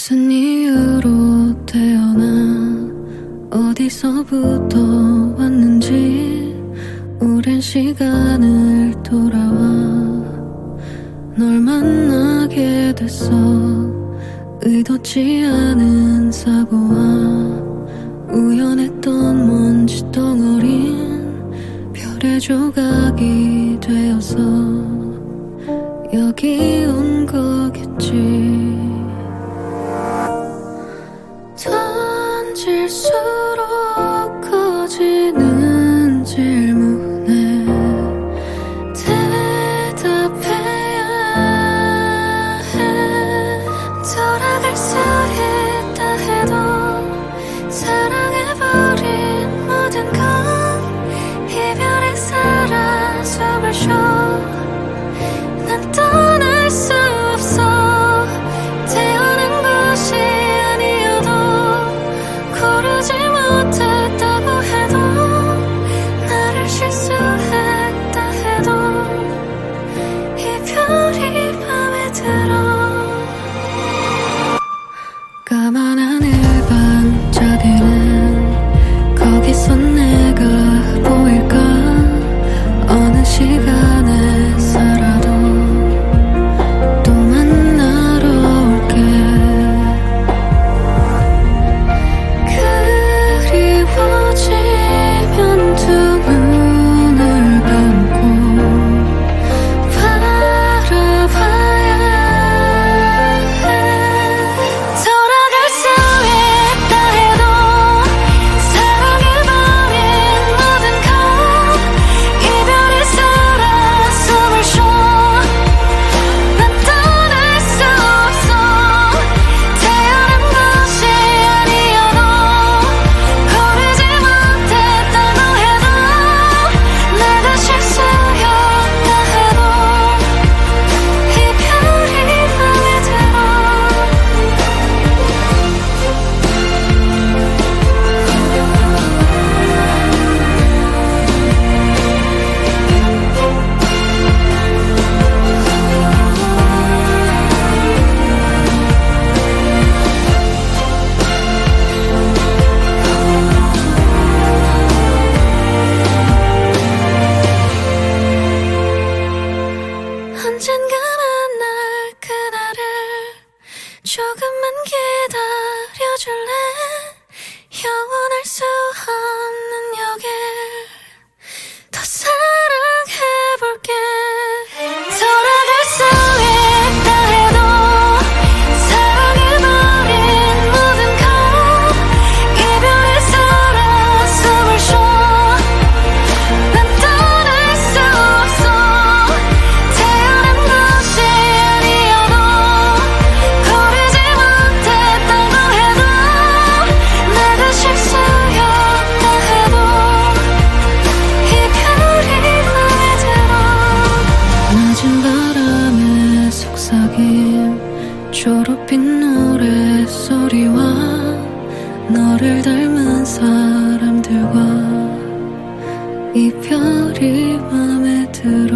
무슨 이유로 태어나 어디서부터 왔는지 오랜 시간을 돌아와 널 만나게 됐어. 의도치 않은 사고와 우연했던 먼지 덩어린 별의 조각이 되어서 여기 온 거겠지. 던질수록 커지는 질문에 대답해야 해. 돌아갈 수 있다 해도 사랑해버린 모든 건 이별에 살아 숨을 쉬어. 난 떠날 수 없어. 태어난 곳이 아니어도 고르지 못했다고 해도 나를 실수했다 해도 이별이 맘에 들어. 까만 하늘 반짝이는 거기서 내가 보일까. 어느 시간에 살아도 또 만나러 올게. 그리워지면 두 눈을 감고 바라봐야 해. 돌아갈 수 있다 해도 사랑해버린 모든 건 이별에 살아 숨을 쉬어. 난 떠날 수 없어. 태어난 곳이 아니어도 고르지 못했다고 해도 내가 실수였다 해도 이별이 맘에 들어. 언젠가 만날 그날을 조금만 기다려줄래. 영원할 수 없는 여길 더 사랑해볼게. 돌아갈 수 있다 해도 사랑해버린 모든 건 이별에 살아 숨을 쉬어. 난 떠날 수 없어. 태어난 곳이 아니어도 고르지 못했다고 해도 내가 실수였다 해도 이별이 맘에 들어. 낮은 바람에 속삭임 초록빛 노래소리와 너를 닮은 사람들과 이별이 맘에 들어.